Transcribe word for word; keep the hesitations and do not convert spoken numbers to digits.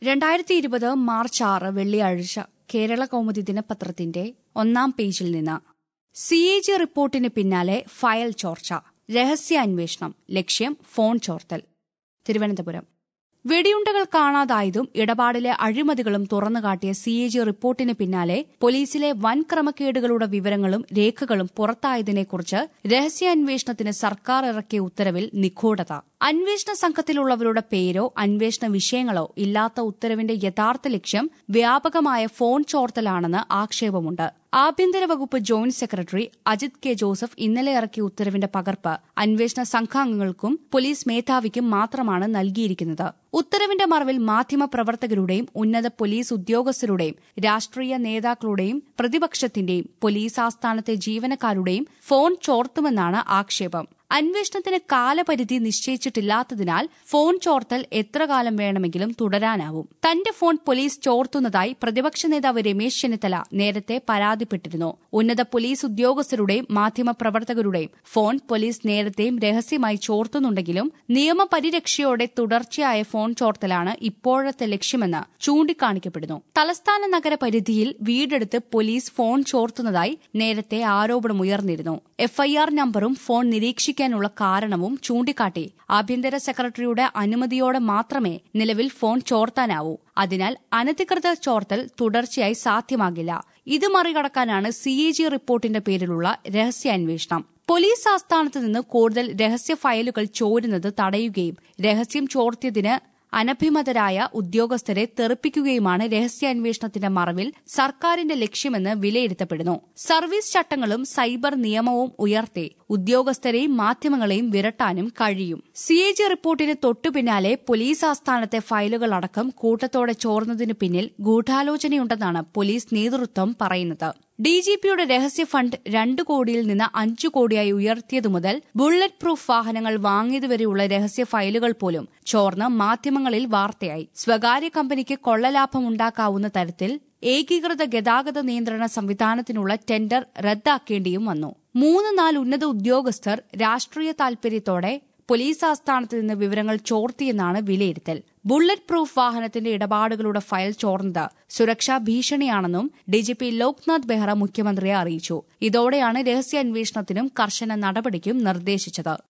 രണ്ടായിരത്തി ഇരുപത് മാർച്ച് ആറ് വെള്ളിയാഴ്ച കേരള കൗമുദി ദിനപത്രത്തിന്റെ ഒന്നാം പേജിൽ നിന്ന് സി എ ജി റിപ്പോർട്ടിന് പിന്നാലെ ഫയൽ ചോർച്ച, രഹസ്യാന്വേഷണം, ലക്ഷ്യം ഫോൺ ചോർത്തൽ. തിരുവനന്തപുരം. വെടിയുണ്ടകൾ കാണാതായതും ഇടപാടിലെ അഴിമതികളും തുറന്നുകാട്ടിയ സി എ ജി റിപ്പോർട്ടിന് പിന്നാലെ പോലീസിലെ വൻ ക്രമക്കേടുകളുടെ വിവരങ്ങളും രേഖകളും പുറത്തായതിനെക്കുറിച്ച് രഹസ്യാന്വേഷണത്തിന് സർക്കാർ ഇറക്കിയ ഉത്തരവിൽ നിഗൂഢത. അന്വേഷണ സംഘത്തിലുള്ളവരുടെ പേരോ അന്വേഷണ വിഷയങ്ങളോ ഇല്ലാത്ത ഉത്തരവിന്റെ യഥാർത്ഥ ലക്ഷ്യം വ്യാപകമായ ഫോൺ ചോർത്തലാണെന്ന് ആക്ഷേപമുണ്ട്. ആഭ്യന്തര വകുപ്പ് joint secretary Ajith K Joseph ഇന്നലെ ഇറക്കിയ ഉത്തരവിന്റെ പകർപ്പ് അന്വേഷണ സംഘാംഗങ്ങൾക്കും പോലീസ് മേധാവിക്കും മാത്രമാണ് നൽകിയിരിക്കുന്നത്. ഉത്തരവിന്റെ മറവിൽ മാധ്യമപ്രവർത്തകരുടെയും ഉന്നത പോലീസ് ഉദ്യോഗസ്ഥരുടെയും രാഷ്ട്രീയ നേതാക്കളുടെയും പ്രതിപക്ഷത്തിന്റെയും പോലീസ് ആസ്ഥാനത്തെ ജീവനക്കാരുടെയും ഫോൺ ചോർത്തുമെന്നാണ് ആക്ഷേപം. അന്വേഷണത്തിന് കാലപരിധി നിശ്ചയിച്ചിട്ടില്ലാത്തതിനാൽ ഫോൺ ചോർത്തൽ എത്ര കാലം വേണമെങ്കിലും തുടരാനാവും. തന്റെ ഫോൺ പോലീസ് ചോർത്തുന്നതായി പ്രതിപക്ഷ നേതാവ് രമേശ് ചെന്നിത്തല നേരത്തെ പരാതിപ്പെട്ടിരുന്നു. ഉന്നത പോലീസ് ഉദ്യോഗസ്ഥരുടെയും മാധ്യമപ്രവർത്തകരുടെയും ഫോൺ പോലീസ് നേരത്തെയും രഹസ്യമായി ചോർത്തുന്നുണ്ടെങ്കിലും നിയമപരിരക്ഷയോടെ തുടർച്ചയായ ഫോൺ ചോർത്തലാണ് ഇപ്പോഴത്തെ ലക്ഷ്യമെന്ന് ചൂണ്ടിക്കാണിക്കപ്പെടുന്നു. തലസ്ഥാന നഗരപരിധിയിൽ വീടെടുത്ത് പോലീസ് ഫോൺ ചോർത്തുന്നതായി നേരത്തെ ആരോപണമുയർന്നിരുന്നു. എഫ്ഐആർ നമ്പറും ഫോൺ നിരീക്ഷിക്കാനുള്ള കാരണവും ചൂണ്ടിക്കാട്ടി ആഭ്യന്തര സെക്രട്ടറിയുടെ അനുമതിയോടെ മാത്രമേ നിലവിൽ ഫോൺ ചോർത്താനാവൂ. അതിനാൽ അനധികൃത ചോർത്തൽ തുടർച്ചയായി സാധ്യമാകില്ല. ഇത് മറികടക്കാനാണ് സി എ ജി റിപ്പോർട്ടിന്റെ പേരിലുള്ള രഹസ്യാന്വേഷണം. പോലീസ് ആസ്ഥാനത്ത് നിന്ന് കൂടുതൽ രഹസ്യ ഫയലുകൾ ചോരുന്നത് തടയുകയും രഹസ്യം ചോർത്തിയതിന് അനഭിമതരായ ഉദ്യോഗസ്ഥരെ തെറിപ്പിക്കുകയുമാണ് രഹസ്യാന്വേഷണത്തിന്റെ മറവിൽ സർക്കാരിന്റെ ലക്ഷ്യമെന്ന് വിലയിരുത്തപ്പെടുന്നു. സർവീസ് ചട്ടങ്ങളും സൈബർ നിയമവും ഉയർത്തി ഉദ്യോഗസ്ഥരെയും മാധ്യമങ്ങളെയും വിരട്ടാനും കഴിയും. സി എ ജി റിപ്പോർട്ടിന് തൊട്ടുപിന്നാലെ പോലീസ് ആസ്ഥാനത്തെ ഫയലുകളടക്കം കൂട്ടത്തോടെ ചോർന്നതിനു പിന്നിൽ ഗൂഢാലോചനയുണ്ടെന്നാണ് പോലീസ് നേതൃത്വം പറയുന്നത്. ഡി ജി പിയുടെ രഹസ്യ ഫണ്ട് രണ്ടു കോടിയിൽ നിന്ന് അഞ്ചു കോടിയായി ഉയർത്തിയതു മുതൽ ബുള്ളറ്റ് പ്രൂഫ് വാഹനങ്ങൾ വാങ്ങിയതുവരെയുള്ള രഹസ്യ ഫയലുകൾ പോലും ചോർന്ന് മാധ്യമങ്ങളിൽ വാർത്തയായി. സ്വകാര്യ കമ്പനിക്ക് കൊള്ളലാഭമുണ്ടാക്കാവുന്ന തരത്തിൽ ഏകീകൃത ഗതാഗത നിയന്ത്രണ സംവിധാനത്തിനുള്ള ടെൻഡർ റദ്ദാക്കേണ്ടിയും വന്നു. മൂന്ന് നാല് ഉന്നത ഉദ്യോഗസ്ഥർ രാഷ്ട്രീയ താൽപര്യത്തോടെ പോലീസ് ആസ്ഥാനത്ത് നിന്ന് വിവരങ്ങൾ ചോർത്തിയെന്നാണ് വിലയിരുത്തൽ. ബുള്ളറ്റ് പ്രൂഫ് വാഹനത്തിന്റെ ഇടപാടുകളുടെ ഫയൽ ചോർന്നത് സുരക്ഷാ ഭീഷണിയാണെന്നും ഡിജിപി ലോക്നാഥ് ബെഹ്റ മുഖ്യമന്ത്രിയെ അറിയിച്ചു. ഇതോടെയാണ് രഹസ്യാന്വേഷണത്തിനും കർശന നടപടിക്കും നിർദ്ദേശിച്ചത്.